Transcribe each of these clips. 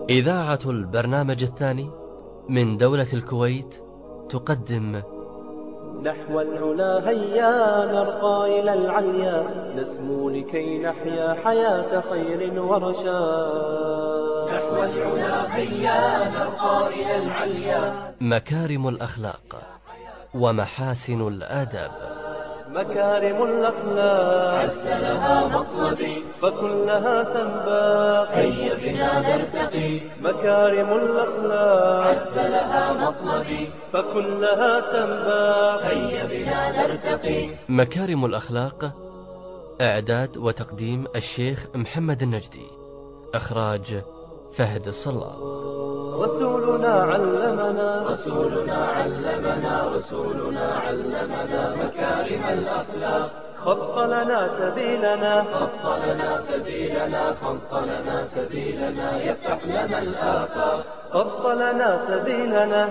إذاعة البرنامج الثاني من دولة الكويت تقدم نحو العلا هيا نرقى إلى العليا، نسمو لكي نحيا حياة خير ورشاد. نحو العلا هيا نرقى إلى العليا. مكارم الأخلاق ومحاسن الآداب. مكارم الأخلاق عز لها مطلبي فكلها سنباق، هيا بنا نرتقي. مكارم الأخلاق عز لها مطلبي فكلها سنباق، هيا بنا نرتقي. مكارم الأخلاق، إعداد وتقديم الشيخ محمد النجدي، إخراج فهد الصلال. رسولنا علمنا مكارم الأخلاق، خط لنا سبيلنا يفتح لنا الآفاق. خط لنا سبيلنا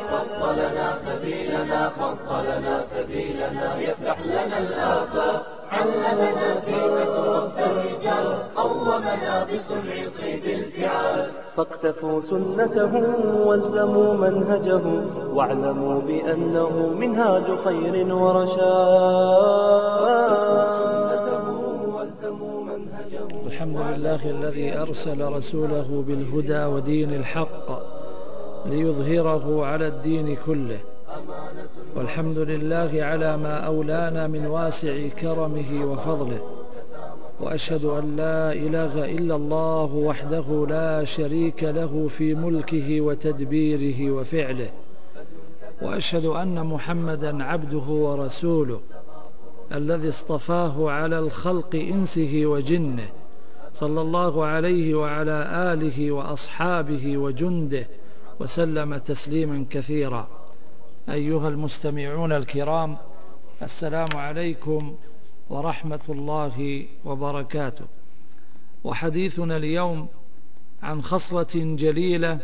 يفتح لنا الآفاق. علمنا كيف تربى الرجال، قومنا بصنع طيب الفعال. فاقتفوا سنته والزموا منهجه، واعلموا بأنه منهاج خير ورشاد. الحمد لله الذي أرسل رسوله بالهدى ودين الحق ليظهره على الدين كله، والحمد لله على ما أولانا من واسع كرمه وفضله، وأشهد أن لا إله إلا الله وحده لا شريك له في ملكه وتدبيره وفعله، وأشهد أن محمدًا عبده ورسوله الذي اصطفاه على الخلق إنسه وجنه، صلى الله عليه وعلى آله وأصحابه وجنده وسلم تسليما كثيرا. أيها المستمعون الكرام، السلام عليكم ورحمة الله وبركاته. وحديثنا اليوم عن خصلة جليلة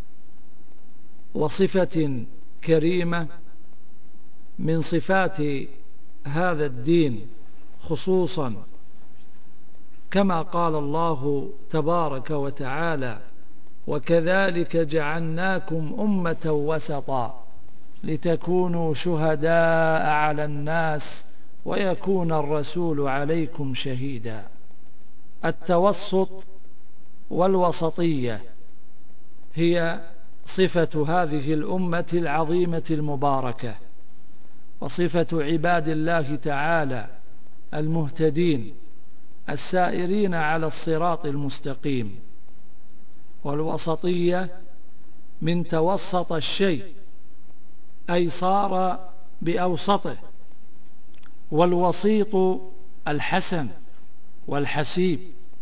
وصفة كريمة من صفات هذا الدين، خصوصا كما قال الله تبارك وتعالى: وكذلك جعلناكم أمة وسطا لتكونوا شهداء على الناس ويكون الرسول عليكم شهيدا. التوسط والوسطية هي صفة هذه الأمة العظيمة المباركة، وصفة عباد الله تعالى المهتدين السائرين على الصراط المستقيم. والوسطية من توسط الشيء، أي صار بأوسطه، والوسيط الحسن والحسيب.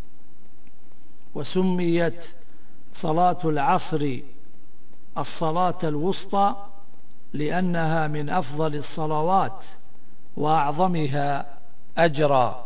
وسميت صلاة العصر الصلاة الوسطى لأنها من أفضل الصلوات وأعظمها أجرا.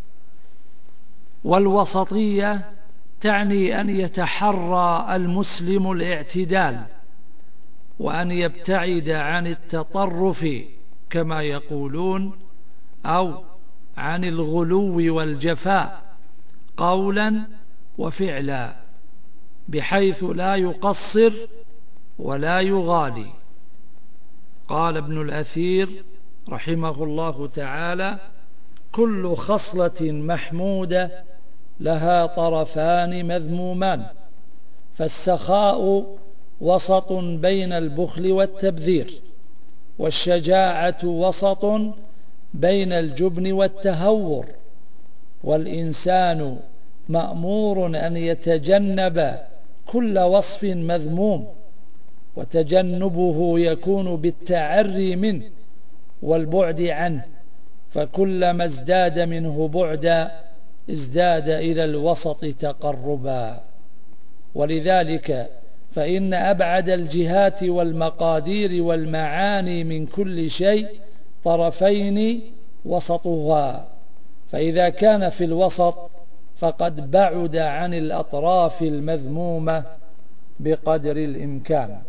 والوسطية تعني أن يتحرى المسلم الاعتدال، وأن يبتعد عن التطرف كما يقولون، أو عن الغلو والجفاء قولا وفعلا، بحيث لا يقصر ولا يغالي. قال ابن الأثير رحمه الله تعالى: كل خصلة محمودة لها طرفان مذمومان، فالسخاء وسط بين البخل والتبذير، والشجاعة وسط بين الجبن والتهور، والإنسان مأمور أن يتجنب كل وصف مذموم، وتجنبه يكون بالتعري منه والبعد عنه، فكلما ازداد منه بعدا ازداد إلى الوسط تقربا. ولذلك فإن أبعد الجهات والمقادير والمعاني من كل شيء طرفين وسطها، فإذا كان في الوسط فقد بعد عن الأطراف المذمومة بقدر الإمكان.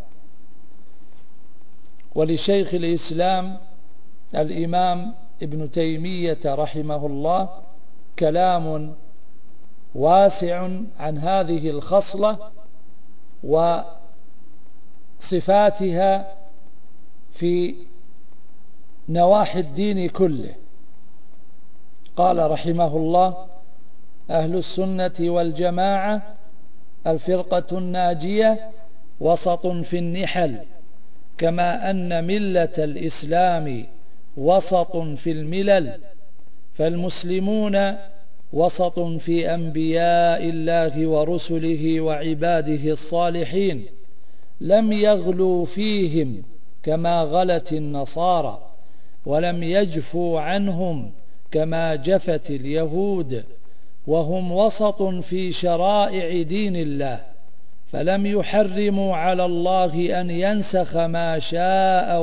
ولشيخ الإسلام الإمام ابن تيمية رحمه الله كلام واسع عن هذه الخصلة، وصفاتها في نواحي الدين كله. قال رحمه الله: أهل السنة والجماعة الفرقة الناجية وسط في النحل، كما أن ملة الإسلام وسط في الملل، فالمسلمون وسط في أنبياء الله ورسله وعباده الصالحين، لم يغلوا فيهم كما غلت النصارى، ولم يجفوا عنهم كما جفت اليهود، وهم وسط في شرائع دين الله، فلم يحرموا على الله أن ينسخ ما شاء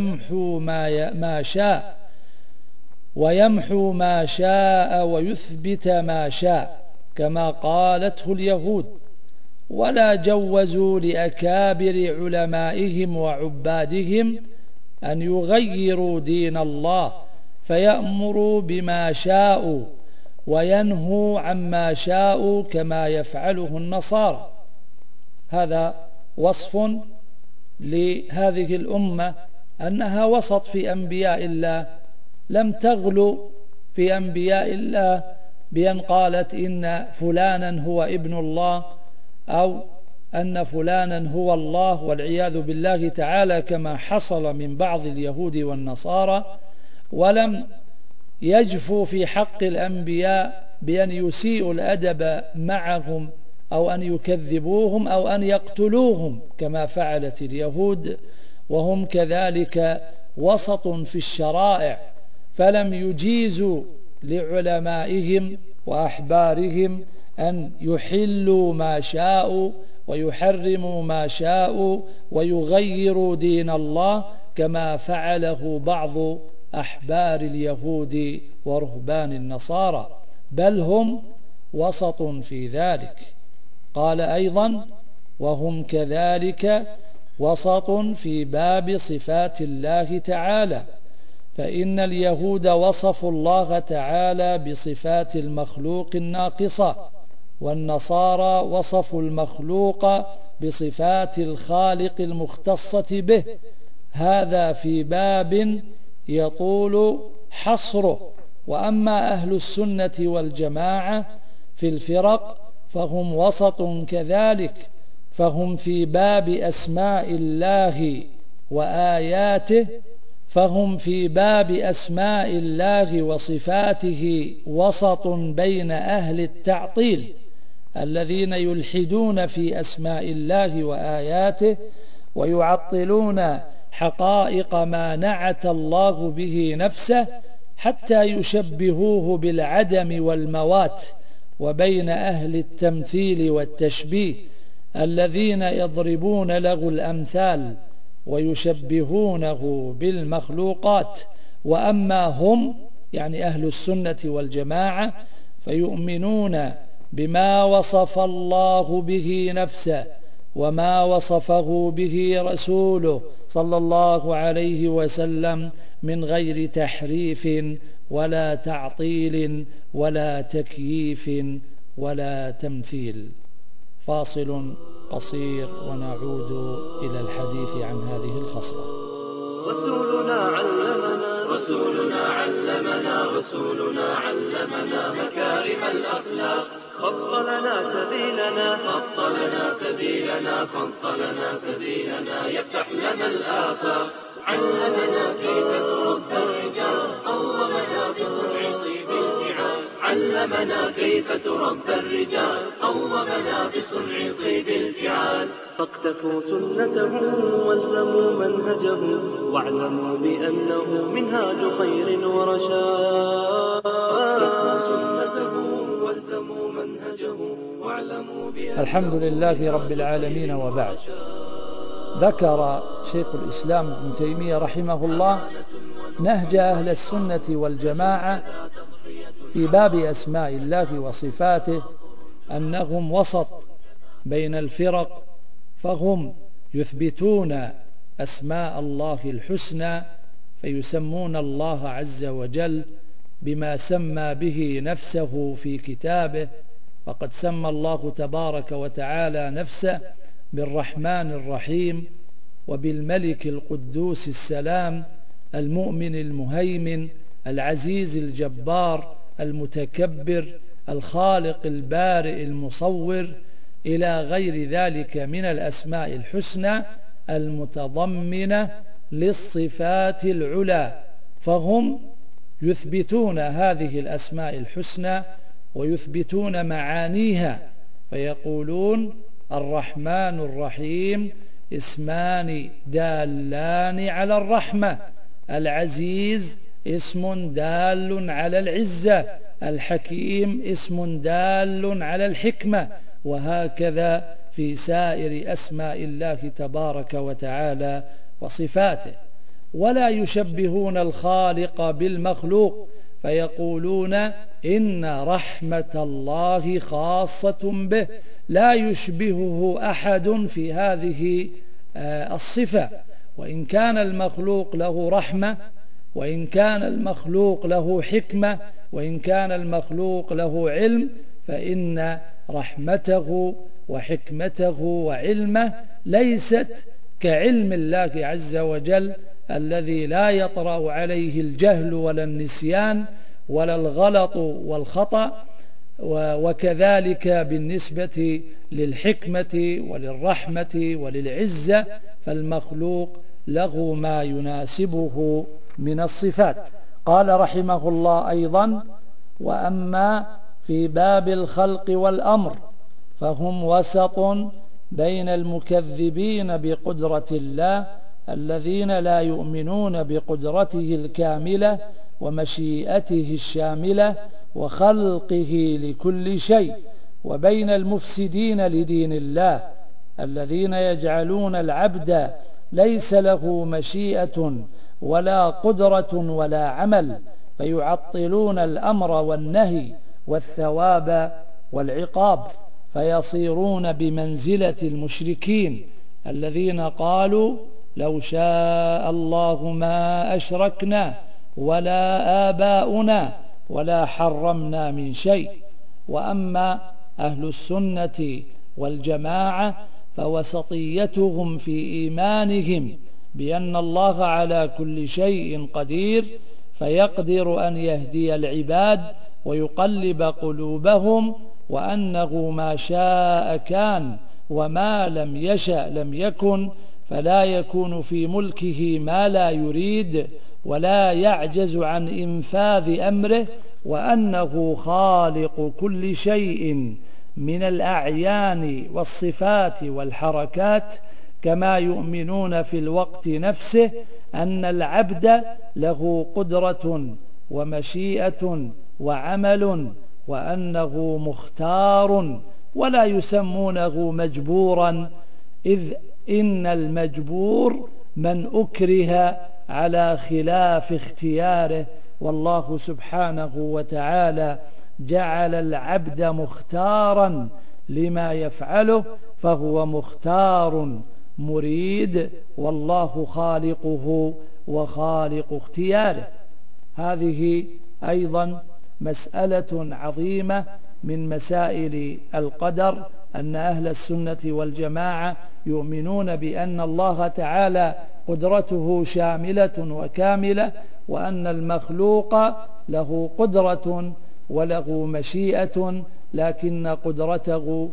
ويمحو ما شاء ويثبت ما شاء كما قالته اليهود، ولا جوزوا لأكابر علمائهم وعبادهم أن يغيروا دين الله فيأمروا بما شاءوا وينهوا عما شاءوا كما يفعله النصارى. هذا وصف لهذه الأمة أنها وسط في أنبياء الله، لم تغلو في أنبياء الله بأن قالت إن فلانا هو ابن الله أو أن فلانا هو الله والعياذ بالله تعالى، كما حصل من بعض اليهود والنصارى، ولم يجفوا في حق الأنبياء بأن يسيئوا الأدب معهم أو أن يكذبوهم أو أن يقتلوهم كما فعلت اليهود، وهم كذلك وسط في الشرائع، فلم يجيزوا لعلمائهم وأحبارهم أن يحلوا ما شاءوا ويحرموا ما شاءوا ويغيروا دين الله كما فعله بعض أحبار اليهود ورهبان النصارى، بل هم وسط في ذلك. قال أيضا: وهم كذلك وسط في باب صفات الله تعالى، فإن اليهود وصفوا الله تعالى بصفات المخلوق الناقصة، والنصارى وصفوا المخلوق بصفات الخالق المختصة به، هذا في باب يطول حصره. وأما أهل السنة والجماعة في الفرق فهم وسط كذلك، فهم في باب أسماء الله وآياته، فهم في باب أسماء الله وصفاته وسط بين أهل التعطيل الذين يلحدون في أسماء الله وآياته ويعطلون حقائق ما نعت الله به نفسه حتى يشبهوه بالعدم والموات، وبين أهل التمثيل والتشبيه الذين يضربون له الأمثال ويشبهونه بالمخلوقات. وأما هم يعني أهل السنة والجماعة فيؤمنون بما وصف الله به نفسه وما وصفه به رسوله صلى الله عليه وسلم من غير تحريف ولا تعطيل ولا تكييف ولا تمثيل. فاصل قصير ونعود إلى الحديث عن هذه الخصلة. رسولنا علمنا مكارم الأخلاق، خط لنا سبيلنا يفتح لنا الآفاق، علمنا كيف تربى الرجال، قومنا بصنع طيب الفعال، علمنا كيف تربى الرجال، قومنا بصنع طيب الفعال. فاقتفوا سنته والزموا منهجه، واعلموا بأنه منهاج خير ورشاد. الحمد لله رب العالمين. وبعد، ذكر شيخ الإسلام ابن تيمية رحمه الله نهج أهل السنة والجماعة في باب أسماء الله وصفاته أنهم وسط بين الفرق، فهم يثبتون أسماء الله الحسنى فيسمون الله عز وجل بما سمى به نفسه في كتابه، فقد سمى الله تبارك وتعالى نفسه بالرحمن الرحيم، وبالملك القدوس السلام، المؤمن المهيمن، العزيز الجبار، المتكبر، الخالق البارئ المصور، إلى غير ذلك من الأسماء الحسنى المتضمنة للصفات العلى. فهم يثبتون هذه الأسماء الحسنى ويثبتون معانيها، فيقولون الرحمن الرحيم اسمان دالان على الرحمة، العزيز اسم دال على العزة، الحكيم اسم دال على الحكمة، وهكذا في سائر أسماء الله تبارك وتعالى وصفاته. ولا يشبهون الخالق بالمخلوق، فيقولون إن رحمة الله خاصة به، لا يشبهه أحد في هذه الصفة. وإن كان المخلوق له رحمة، وإن كان المخلوق له حكمة، وإن كان المخلوق له علم، فإن رحمته وحكمته وعلمه ليست كعلم الله عز وجل الذي لا يطرأ عليه الجهل ولا النسيان ولا الغلط والخطأ. وكذلك بالنسبة للحكمة وللرحمة وللعزة، فالمخلوق له ما يناسبه من الصفات. قال رحمه الله أيضا: وأما في باب الخلق والأمر فهم وسط بين المكذبين بقدرة الله الذين لا يؤمنون بقدرته الكاملة ومشيئته الشاملة وخلقه لكل شيء، وبين المفسدين لدين الله الذين يجعلون العبد ليس له مشيئة ولا قدرة ولا عمل، فيعطلون الأمر والنهي والثواب والعقاب، فيصيرون بمنزلة المشركين الذين قالوا لو شاء الله ما أشركنا ولا آباؤنا ولا حرمنا من شيء. وأما أهل السنة والجماعة فوسطيتهم في إيمانهم بأن الله على كل شيء قدير، فيقدر أن يهدي العباد ويقلب قلوبهم، وأنه ما شاء كان وما لم يشأ لم يكن، فلا يكون في ملكه ما لا يريد ولا يعجز عن إنفاذ أمره، وأنه خالق كل شيء من الأعيان والصفات والحركات، كما يؤمنون في الوقت نفسه أن العبد له قدرة ومشيئة وعمل، وأنه مختار، ولا يسمونه مجبورا، إذ إن المجبور من أكره على خلاف اختياره، والله سبحانه وتعالى جعل العبد مختارا لما يفعله، فهو مختار مريد، والله خالقه وخالق اختياره. هذه أيضا مسألة عظيمة من مسائل القدر، أن أهل السنة والجماعة يؤمنون بأن الله تعالى قدرته شاملة وكاملة، وأن المخلوق له قدرة وله مشيئة، لكن قدرته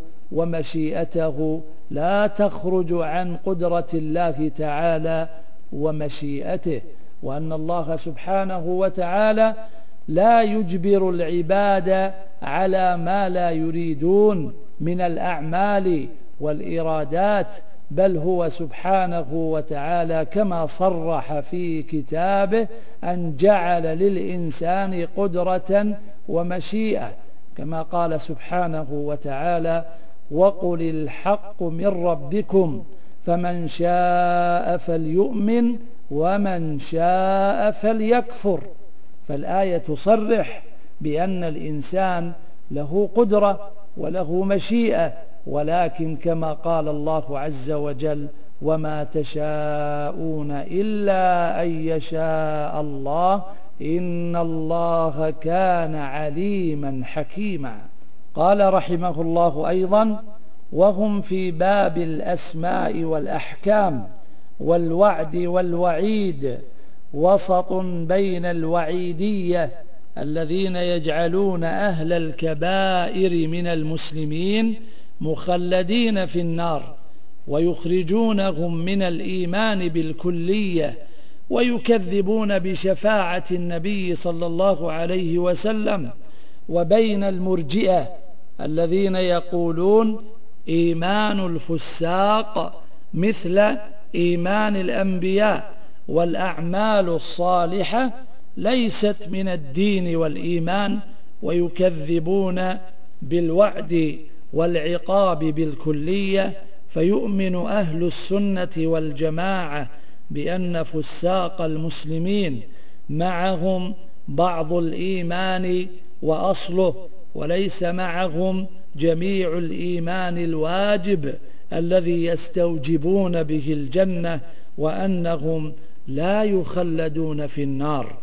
ومشيئته لا تخرج عن قدرة الله تعالى ومشيئته، وأن الله سبحانه وتعالى لا يجبر العباد على ما لا يريدون من الأعمال والإرادات، بل هو سبحانه وتعالى كما صرح في كتابه أن جعل للإنسان قدرة ومشيئة، كما قال سبحانه وتعالى: وقل الحق من ربكم فمن شاء فليؤمن ومن شاء فليكفر. فالآية تصرح بأن الإنسان له قدرة وله مشيئة، ولكن كما قال الله عز وجل: وما تشاءون إلا أن يشاء الله إن الله كان عليما حكيما. قال رحمه الله أيضا: وهم في باب الأسماء والأحكام والوعد والوعيد وسط بين الوعيدية الذين يجعلون أهل الكبائر من المسلمين مخلدين في النار ويخرجونهم من الإيمان بالكلية ويكذبون بشفاعة النبي صلى الله عليه وسلم، وبين المرجئة الذين يقولون إيمان الفساق مثل إيمان الأنبياء، والأعمال الصالحة ليست من الدين والإيمان، ويكذبون بالوعد والعقاب بالكلية. فيؤمن أهل السنة والجماعة بأن فساق المسلمين معهم بعض الإيمان وأصله، وليس معهم جميع الإيمان الواجب الذي يستوجبون به الجنة، وأنهم لا يخلدون في النار.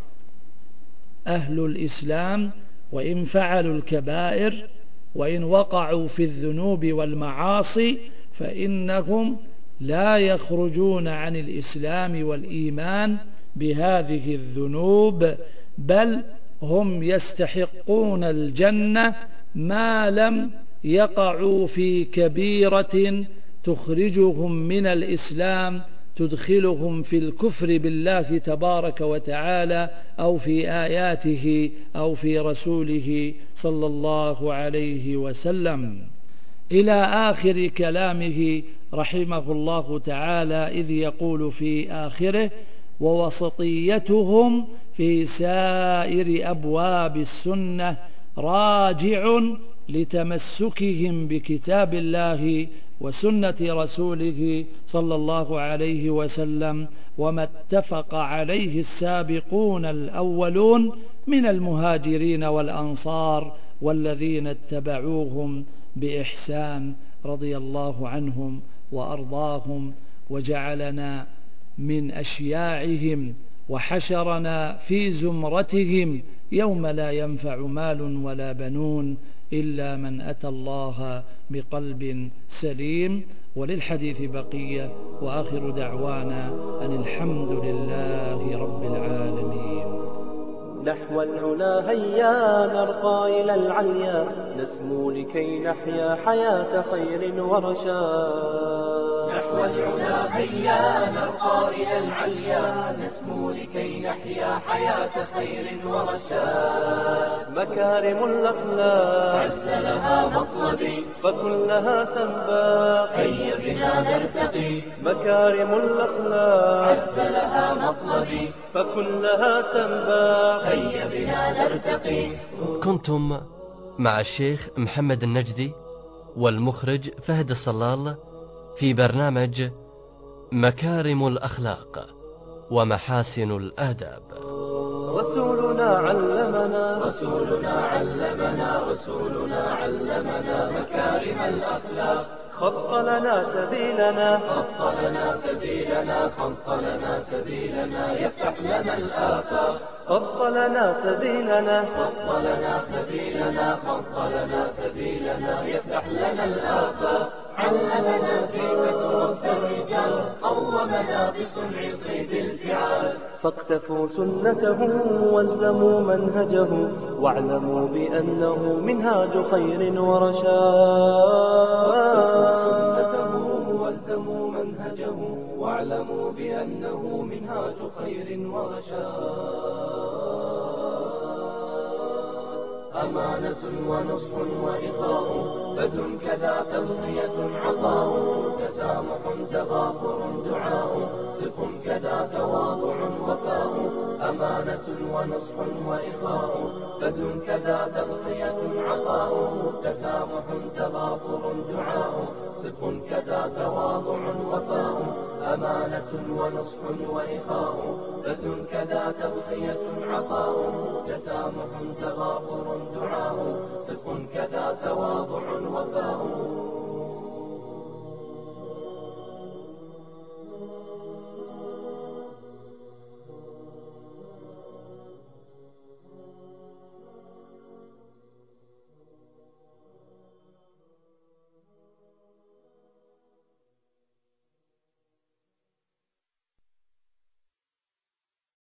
أهل الإسلام وإن فعلوا الكبائر وإن وقعوا في الذنوب والمعاصي فإنهم لا يخرجون عن الإسلام والإيمان بهذه الذنوب، بل هم يستحقون الجنة ما لم يقعوا في كبيرة تخرجهم من الإسلام تدخلهم في الكفر بالله تبارك وتعالى أو في آياته أو في رسوله صلى الله عليه وسلم، إلى آخر كلامه رحمه الله تعالى، إذ يقول في آخره: ووسطيتهم في سائر أبواب السنة راجع لتمسكهم بكتاب الله وسنة رسوله صلى الله عليه وسلم، وما اتفق عليه السابقون الأولون من المهاجرين والأنصار والذين اتبعوهم بإحسان رضي الله عنهم وأرضاهم، وجعلنا من أشياعهم وحشرنا في زمرتهم يوم لا ينفع مال ولا بنون إلا من أتى الله بقلب سليم. وللحديث بقية، وآخر دعوانا أن الحمد لله رب العالمين. نحو العلا هيا نرقى إلى العليا، نسمو لكي نحيا حياة خير ورشاد. نحو العلا هيا نرقى إلى العليا، نسمو لكي نحيا حياة خير ورشاد. مكارم الأخلاق عز لها مطلبي فكلها سباق، هيا بنا نرتقي. مكارم الأخلاق عز لها مطلبي فكلها سباق، هيا بنا نرتقي. كنتم مع الشيخ محمد النجدي والمخرج فهد الصلال في برنامج مكارم الأخلاق ومحاسن الآداب. رسولنا علمنا رسولنا علمنا رسولنا علمنا مكارم الأخلاق، خط لنا سبيلنا خط لنا سبيلنا خط لنا سبيلنا يفتح لنا الآفاق، خط لنا سبيلنا خط لنا سبيلنا خط لنا سبيلنا يفتح لنا الآفاق. علمنا كيف تربى الرجال، قومنا بصنع طيب الفعال. فاقتفوا سنته والزموا منهجه، واعلموا بأنه منهاج خير ورشاد. والزموا منهجه واعلموا بأنه منهاج خير ورشاد. أمانة ونصح وإخاء، بذل كذا تضحية عطاء، تسامح تغافر دعاء، صدق كذا تواضع وفاء. أمانة ونصح وإخاء، بذل كذا تضحية عطاء، تسامح تغافر دعاء، صدق كذا تواضع وفاء. أمانة ونصح وإخاء، بذل كذا تضحية عطاء، تسامح تغافر دعاء، صدق كذا تواضع وفاء.